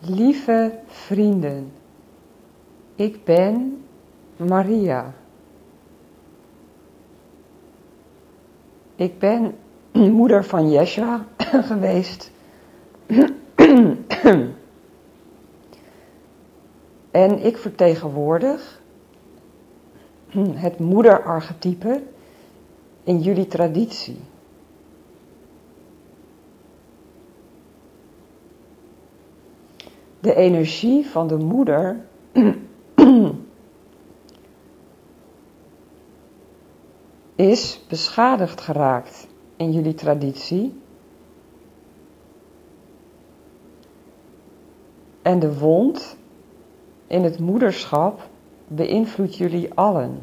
Lieve vrienden, ik ben Maria. Ik ben moeder van Yeshua geweest. En ik vertegenwoordig het moederarchetype in jullie traditie. De energie van de moeder is beschadigd geraakt in jullie traditie. En de wond in het moederschap beïnvloedt jullie allen.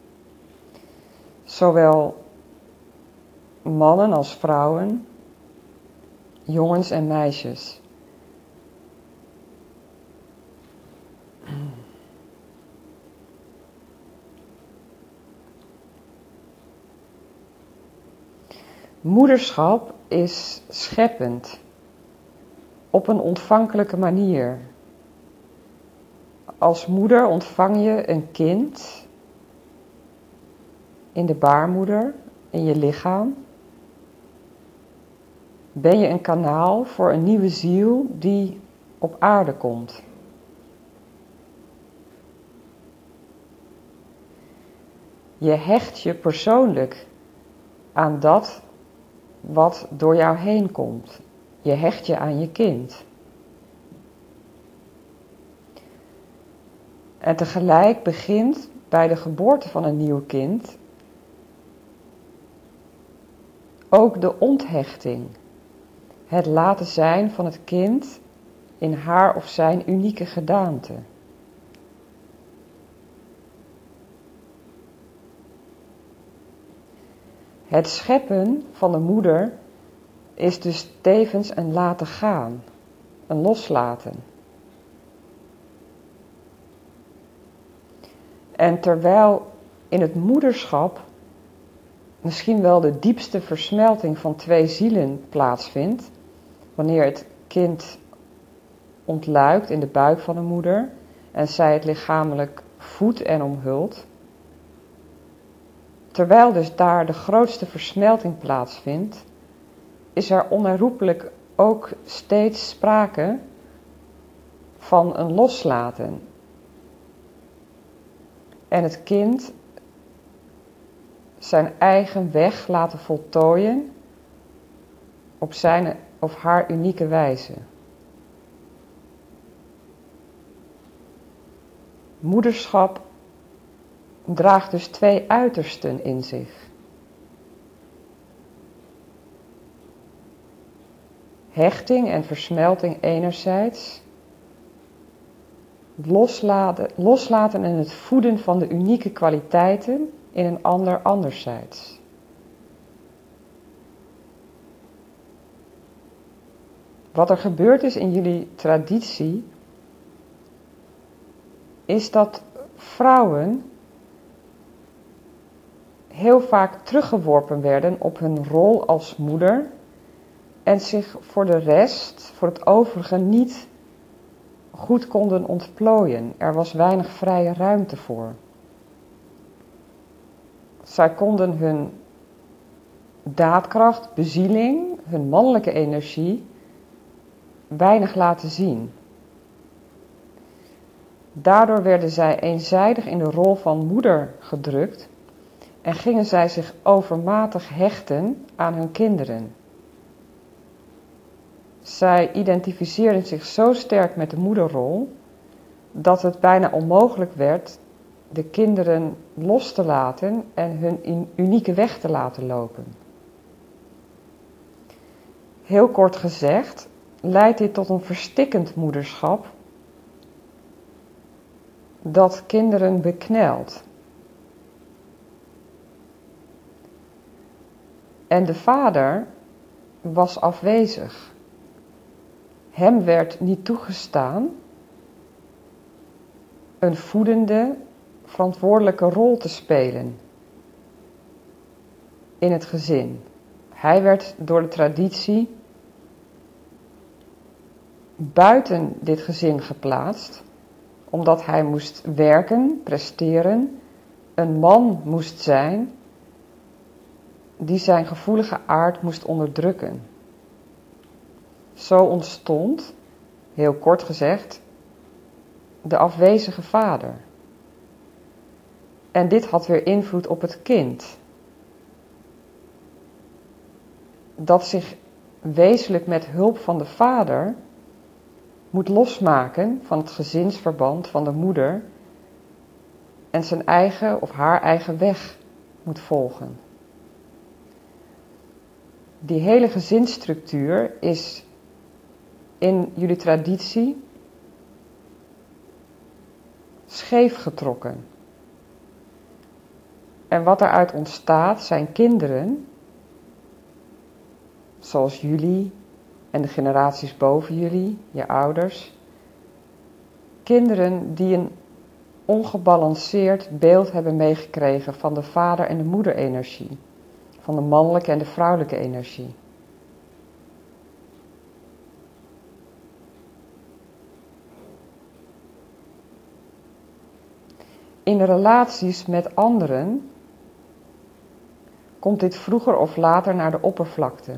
Zowel mannen als vrouwen, jongens en meisjes. Moederschap is scheppend, op een ontvankelijke manier. Als moeder ontvang je een kind in de baarmoeder, in je lichaam. Ben je een kanaal voor een nieuwe ziel die op aarde komt. Je hecht je persoonlijk aan dat wat door jou heen komt. Je hecht je aan je kind. En tegelijk begint bij de geboorte van een nieuw kind ook de onthechting. Het laten zijn van het kind in haar of zijn unieke gedaante. Het scheppen van de moeder is dus tevens een laten gaan, een loslaten. En terwijl in het moederschap misschien wel de diepste versmelting van twee zielen plaatsvindt, wanneer het kind ontluikt in de buik van de moeder en zij het lichamelijk voedt en omhult, terwijl dus daar de grootste versmelting plaatsvindt, is er onherroepelijk ook steeds sprake van een loslaten. En het kind zijn eigen weg laten voltooien op zijn of haar unieke wijze. Moederschap draagt dus twee uitersten in zich. Hechting en versmelting enerzijds, loslaten en het voeden van de unieke kwaliteiten in een ander anderzijds. Wat er gebeurd is in jullie traditie, is dat vrouwen heel vaak teruggeworpen werden op hun rol als moeder en zich voor de rest, voor het overige, niet goed konden ontplooien. Er was weinig vrije ruimte voor. Zij konden hun daadkracht, bezieling, hun mannelijke energie weinig laten zien. Daardoor werden zij eenzijdig in de rol van moeder gedrukt en gingen zij zich overmatig hechten aan hun kinderen. Zij identificeerden zich zo sterk met de moederrol dat het bijna onmogelijk werd de kinderen los te laten en hun unieke weg te laten lopen. Heel kort gezegd leidt dit tot een verstikkend moederschap dat kinderen beknelt. En de vader was afwezig. Hem werd niet toegestaan een voedende, verantwoordelijke rol te spelen in het gezin. Hij werd door de traditie buiten dit gezin geplaatst, omdat hij moest werken, presteren, een man moest zijn die zijn gevoelige aard moest onderdrukken. Zo ontstond, heel kort gezegd, de afwezige vader. En dit had weer invloed op het kind, dat zich wezenlijk met hulp van de vader moet losmaken van het gezinsverband van de moeder en zijn eigen of haar eigen weg moet volgen. Die hele gezinsstructuur is in jullie traditie scheef getrokken. En wat eruit ontstaat zijn kinderen, zoals jullie en de generaties boven jullie, je ouders. Kinderen die een ongebalanceerd beeld hebben meegekregen van de vader- en de moederenergie, van de mannelijke en de vrouwelijke energie. In de relaties met anderen komt dit vroeger of later naar de oppervlakte.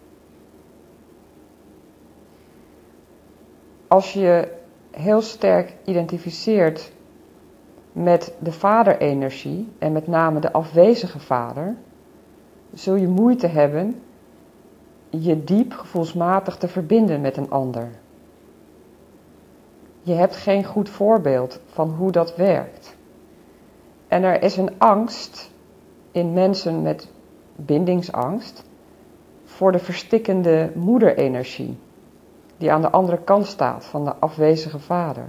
Als je heel sterk identificeert met de vaderenergie en met name de afwezige vader, zul je moeite hebben je diep gevoelsmatig te verbinden met een ander. Je hebt geen goed voorbeeld van hoe dat werkt. En er is een angst in mensen met bindingsangst voor de verstikkende moederenergie, die aan de andere kant staat van de afwezige vader.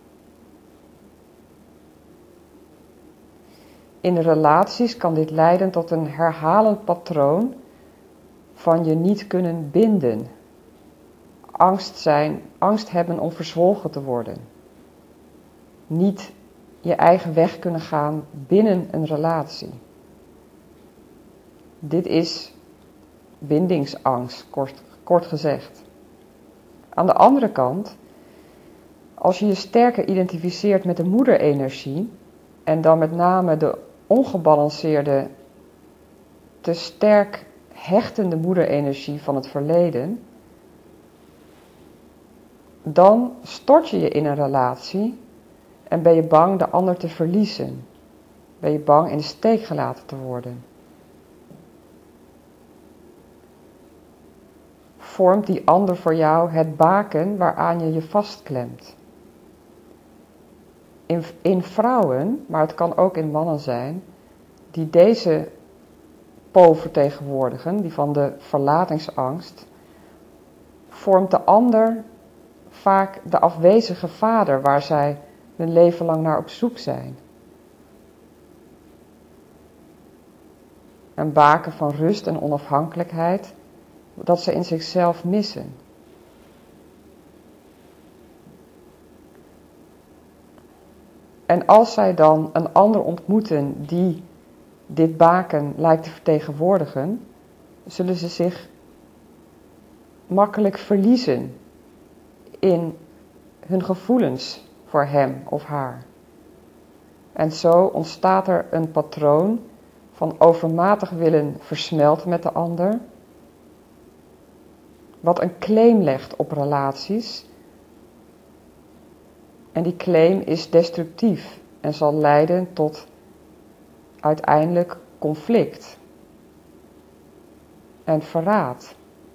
In de relaties kan dit leiden tot een herhalend patroon van je niet kunnen binden. Angst hebben om verzwolgen te worden. Niet je eigen weg kunnen gaan binnen een relatie. Dit is bindingsangst, kort gezegd. Aan de andere kant, als je je sterker identificeert met de moederenergie en dan met name de ongebalanceerde, te sterk hechtende moederenergie van het verleden, dan stort je je in een relatie en ben je bang de ander te verliezen. Ben je bang in de steek gelaten te worden. Vormt die ander voor jou het baken waaraan je je vastklemt. In vrouwen, maar het kan ook in mannen zijn, die deze pool vertegenwoordigen, die van de verlatingsangst, vormt de ander vaak de afwezige vader waar zij hun leven lang naar op zoek zijn. Een baken van rust en onafhankelijkheid, dat ze in zichzelf missen. En als zij dan een ander ontmoeten die dit baken lijkt te vertegenwoordigen, zullen ze zich makkelijk verliezen in hun gevoelens voor hem of haar. En zo ontstaat er een patroon van overmatig willen versmelten met de ander, wat een claim legt op relaties. En die claim is destructief en zal leiden tot uiteindelijk conflict en verraad.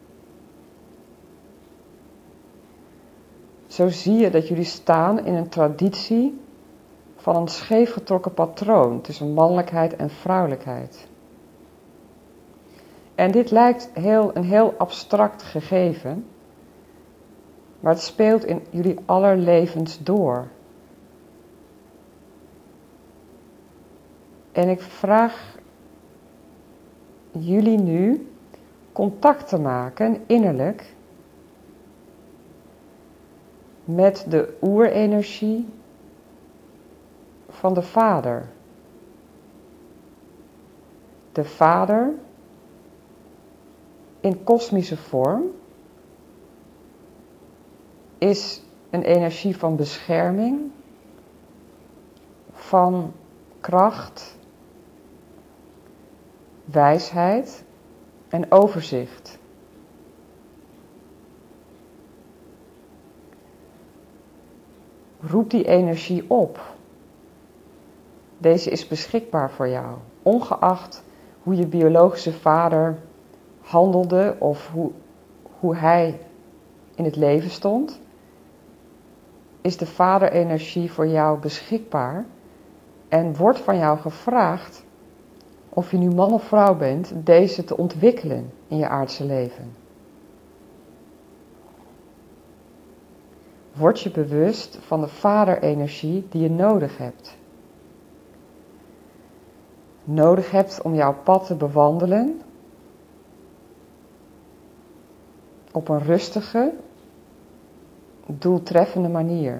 Zo zie je dat jullie staan in een traditie van een scheefgetrokken patroon tussen mannelijkheid en vrouwelijkheid. En dit lijkt een heel abstract gegeven, maar het speelt in jullie aller levens door. En ik vraag jullie nu contact te maken, innerlijk, met de oerenergie van de vader. De vader in kosmische vorm, is een energie van bescherming, van kracht, wijsheid en overzicht. Roep die energie op. Deze is beschikbaar voor jou, ongeacht hoe je biologische vader handelde of hoe hij in het leven stond, is de vaderenergie voor jou beschikbaar en wordt van jou gevraagd, of je nu man of vrouw bent, deze te ontwikkelen in je aardse leven. Word je bewust van de vaderenergie die je nodig hebt. Nodig hebt om jouw pad te bewandelen op een rustige, doeltreffende manier.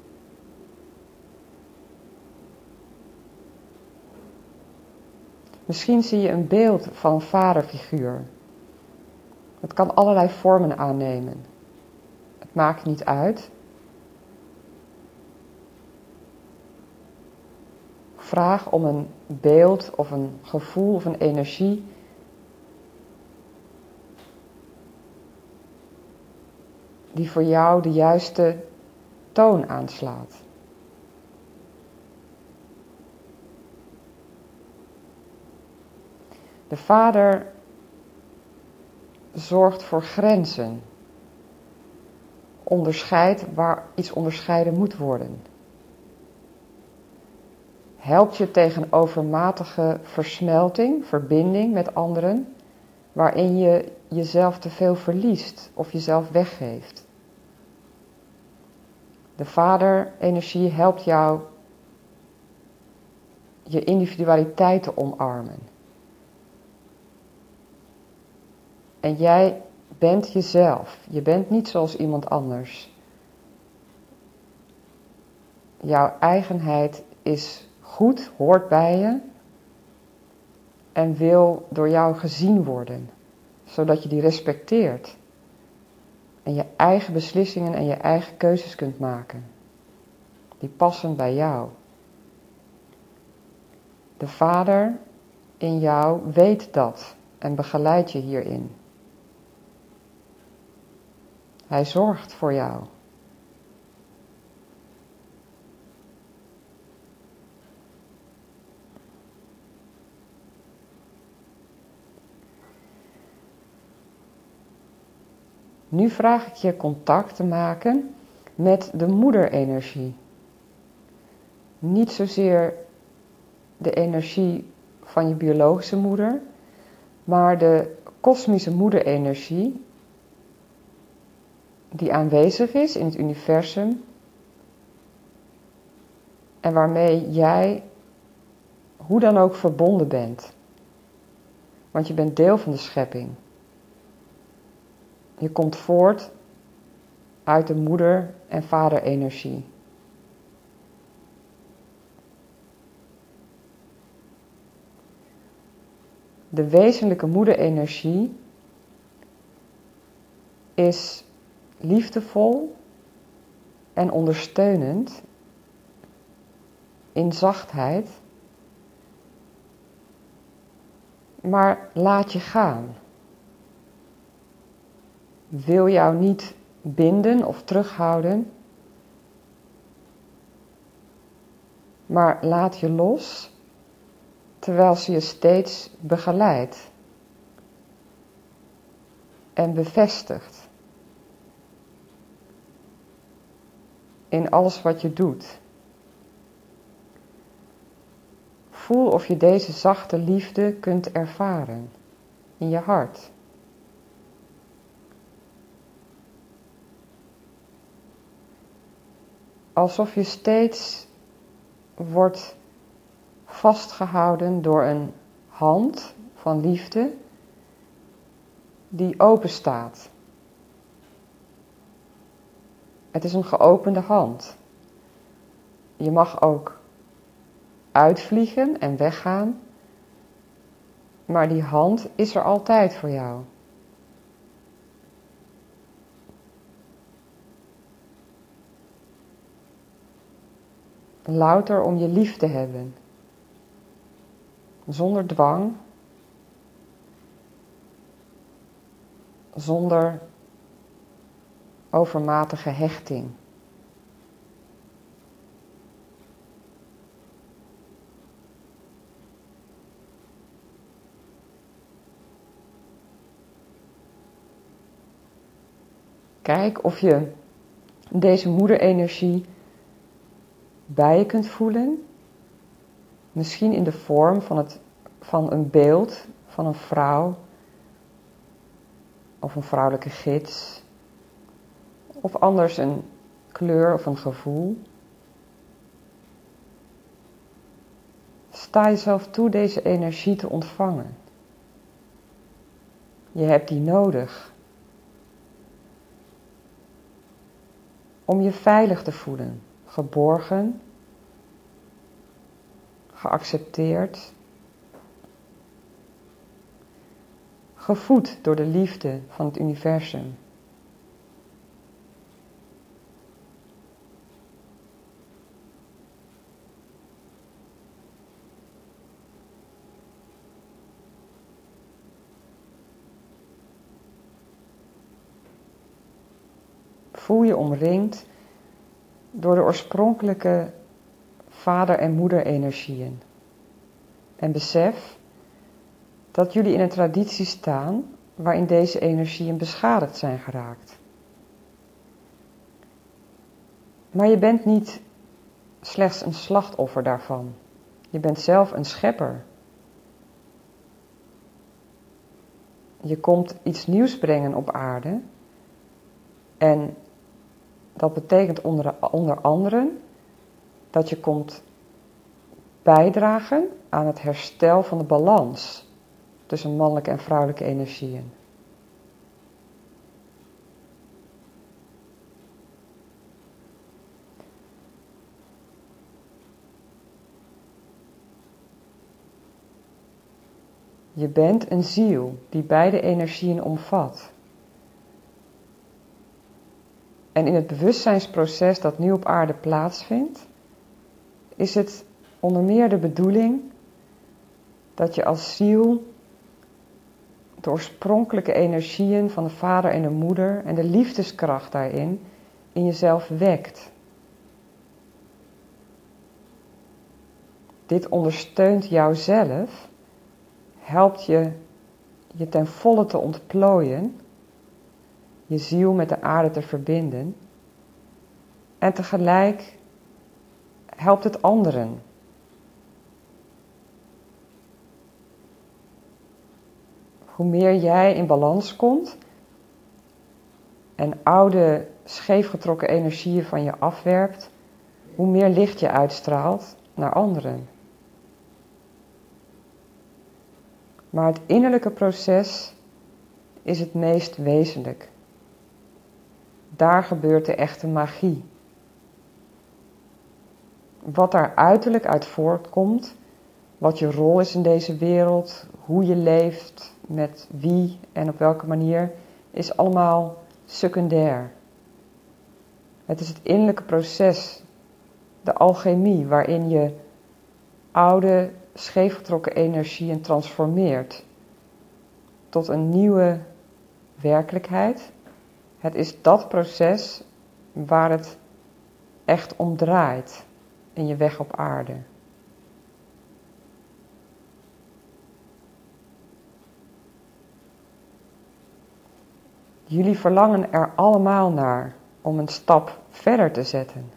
Misschien zie je een beeld van een vaderfiguur. Het kan allerlei vormen aannemen. Het maakt niet uit. Vraag om een beeld of een gevoel of een energie die voor jou de juiste toon aanslaat. De vader zorgt voor grenzen. Onderscheidt waar iets onderscheiden moet worden. Helpt je tegen overmatige versmelting, verbinding met anderen, waarin je jezelf te veel verliest of jezelf weggeeft. De vaderenergie helpt jou je individualiteit te omarmen. En jij bent jezelf. Je bent niet zoals iemand anders. Jouw eigenheid is goed, hoort bij je en wil door jou gezien worden, zodat je die respecteert en je eigen beslissingen en je eigen keuzes kunt maken, die passen bij jou. De Vader in jou weet dat en begeleidt je hierin. Hij zorgt voor jou. Nu vraag ik je contact te maken met de moederenergie. Niet zozeer de energie van je biologische moeder, maar de kosmische moederenergie die aanwezig is in het universum en waarmee jij hoe dan ook verbonden bent. Want je bent deel van de schepping. Je komt voort uit de moeder- en vaderenergie. De wezenlijke moederenergie is liefdevol en ondersteunend in zachtheid, maar laat je gaan. Wil jou niet binden of terughouden, maar laat je los, terwijl ze je steeds begeleidt en bevestigt in alles wat je doet. Voel of je deze zachte liefde kunt ervaren in je hart. Alsof je steeds wordt vastgehouden door een hand van liefde die open staat. Het is een geopende hand. Je mag ook uitvliegen en weggaan, maar die hand is er altijd voor jou. louter om je lief te hebben. Zonder dwang, zonder overmatige hechting. Kijk of je deze moederenergie bij je kunt voelen. Misschien in de vorm van een beeld van een vrouw of een vrouwelijke gids. Of anders een kleur of een gevoel. Sta jezelf toe deze energie te ontvangen. Je hebt die nodig. Om je veilig te voelen, geborgen, geaccepteerd, gevoed door de liefde van het universum. Voel je omringd door de oorspronkelijke vader- en moederenergieën. En besef dat jullie in een traditie staan waarin deze energieën beschadigd zijn geraakt. Maar je bent niet slechts een slachtoffer daarvan. Je bent zelf een schepper. Je komt iets nieuws brengen op aarde. En dat betekent onder andere dat je komt bijdragen aan het herstel van de balans tussen mannelijke en vrouwelijke energieën. Je bent een ziel die beide energieën omvat. En in het bewustzijnsproces dat nu op aarde plaatsvindt, is het onder meer de bedoeling dat je als ziel de oorspronkelijke energieën van de vader en de moeder en de liefdeskracht daarin in jezelf wekt. Dit ondersteunt jouzelf, helpt je je ten volle te ontplooien, je ziel met de aarde te verbinden en tegelijk helpt het anderen. Hoe meer jij in balans komt en oude scheefgetrokken energieën van je afwerpt, hoe meer licht je uitstraalt naar anderen. Maar het innerlijke proces is het meest wezenlijk. Daar gebeurt de echte magie. Wat daar uiterlijk uit voortkomt, wat je rol is in deze wereld, hoe je leeft, met wie en op welke manier, is allemaal secundair. Het is het innerlijke proces, de alchemie, waarin je oude, scheefgetrokken energieën transformeert tot een nieuwe werkelijkheid. Het is dat proces waar het echt om draait in je weg op aarde. Jullie verlangen er allemaal naar om een stap verder te zetten.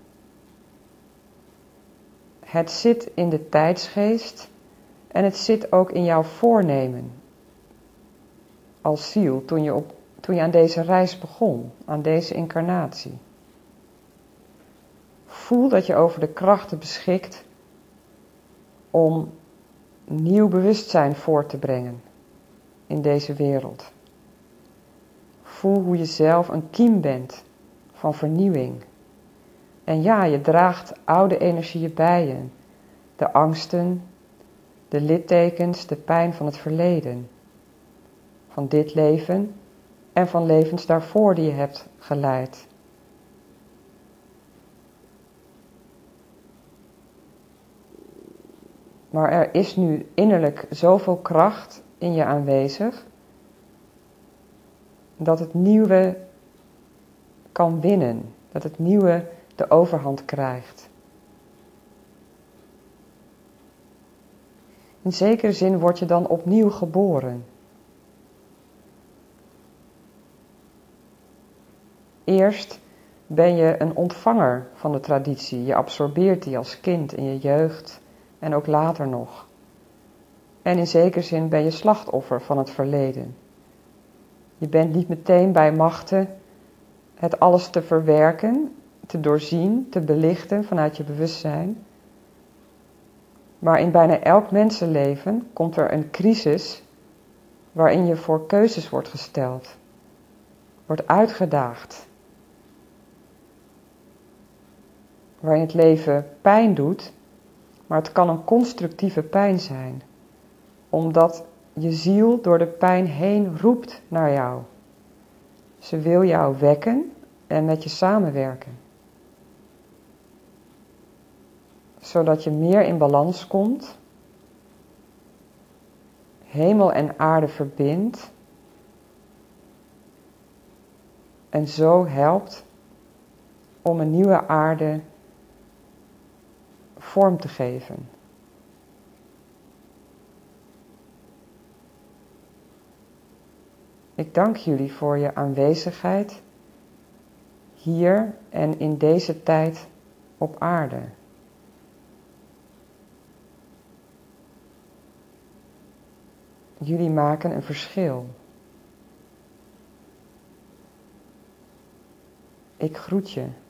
Het zit in de tijdsgeest en het zit ook in jouw voornemen als ziel toen je aan deze reis begon, aan deze incarnatie. Voel dat je over de krachten beschikt om nieuw bewustzijn voort te brengen in deze wereld. Voel hoe je zelf een kiem bent van vernieuwing. En ja, je draagt oude energieën bij je. De angsten, de littekens, de pijn van het verleden. Van dit leven en van levens daarvoor die je hebt geleid. Maar er is nu innerlijk zoveel kracht in je aanwezig, dat het nieuwe kan winnen, dat het nieuwe de overhand krijgt. In zekere zin word je dan opnieuw geboren. Eerst ben je een ontvanger van de traditie. Je absorbeert die als kind in je jeugd en ook later nog. En in zekere zin ben je slachtoffer van het verleden. Je bent niet meteen bij machte het alles te verwerken, te doorzien, te belichten vanuit je bewustzijn. Maar in bijna elk mensenleven komt er een crisis waarin je voor keuzes wordt gesteld, wordt uitgedaagd. Waarin het leven pijn doet, maar het kan een constructieve pijn zijn. Omdat je ziel door de pijn heen roept naar jou. Ze wil jou wekken en met je samenwerken. Zodat je meer in balans komt, hemel en aarde verbindt en zo helpt om een nieuwe aarde vorm te geven. Ik dank jullie voor je aanwezigheid hier en in deze tijd op aarde. Jullie maken een verschil. Ik groet je.